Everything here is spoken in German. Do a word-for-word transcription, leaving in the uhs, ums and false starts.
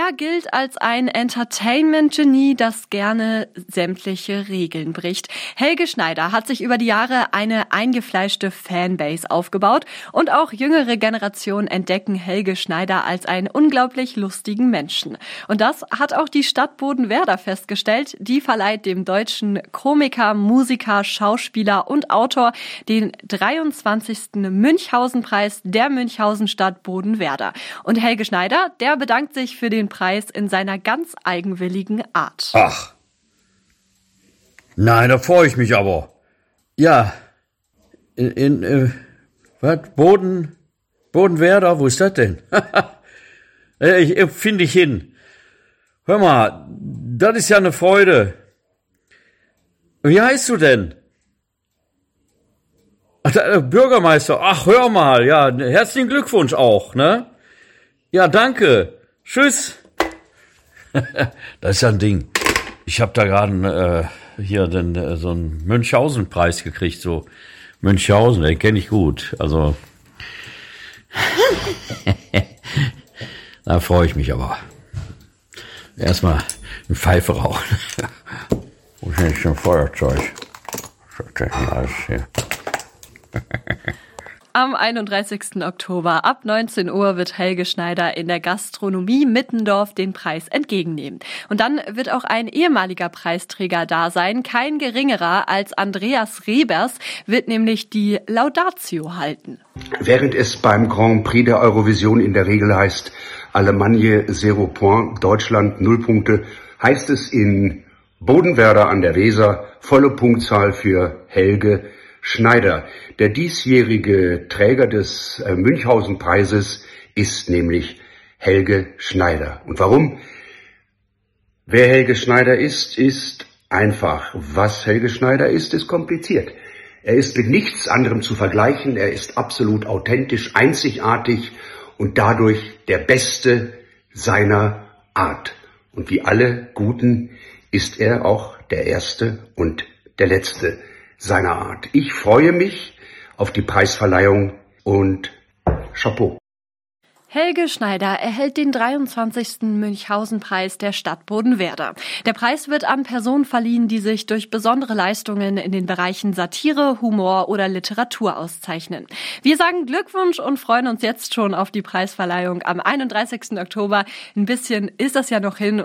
Er gilt als ein Entertainment-Genie, das gerne sämtliche Regeln bricht. Helge Schneider hat sich über die Jahre eine eingefleischte Fanbase aufgebaut und auch jüngere Generationen entdecken Helge Schneider als einen unglaublich lustigen Menschen. Und das hat auch die Stadt Bodenwerder festgestellt. Die verleiht dem deutschen Komiker, Musiker, Schauspieler und Autor den dreiundzwanzigsten Münchhausen-Preis der Münchhausen-Stadt Bodenwerder. Und Helge Schneider, der bedankt sich für den Preis in seiner ganz eigenwilligen Art. Ach, nein, da freue ich mich aber. Ja, in, in äh, was, Boden, Bodenwerder, wo ist das denn? ich ich finde ich hin. Hör mal, das ist ja eine Freude. Wie heißt du denn? Ach, der Bürgermeister, ach, hör mal, ja, herzlichen Glückwunsch auch, ne? Ja, danke. Tschüss. Das ist ja ein Ding. Ich habe da gerade äh, hier den, äh, so einen Münchhausen-Preis gekriegt, so Münchhausen, den kenne ich gut. Also da freue ich mich aber. Erstmal eine Pfeife rauchen. Wo ist denn schon Feuerzeug? Das ist alles hier. Am einunddreißigsten Oktober ab neunzehn Uhr wird Helge Schneider in der Gastronomie Mittendorf den Preis entgegennehmen. Und dann wird auch ein ehemaliger Preisträger da sein. Kein geringerer als Andreas Rebers wird nämlich die Laudatio halten. Während es beim Grand Prix der Eurovision in der Regel heißt Allemagne zero point, Deutschland null Punkte, heißt es in Bodenwerder an der Weser volle Punktzahl für Helge Schneider. Der diesjährige Träger des äh, Münchhausen-Preises ist nämlich Helge Schneider. Und warum? Wer Helge Schneider ist, ist einfach. Was Helge Schneider ist, ist kompliziert. Er ist mit nichts anderem zu vergleichen. Er ist absolut authentisch, einzigartig und dadurch der Beste seiner Art. Und wie alle Guten ist er auch der Erste und der Letzte seiner Art. Ich freue mich auf die Preisverleihung und Chapeau. Helge Schneider erhält den dreiundzwanzigsten Münchhausen-Preis der Stadt Bodenwerder. Der Preis wird an Personen verliehen, die sich durch besondere Leistungen in den Bereichen Satire, Humor oder Literatur auszeichnen. Wir sagen Glückwunsch und freuen uns jetzt schon auf die Preisverleihung am einunddreißigsten Oktober. Ein bisschen ist das ja noch hin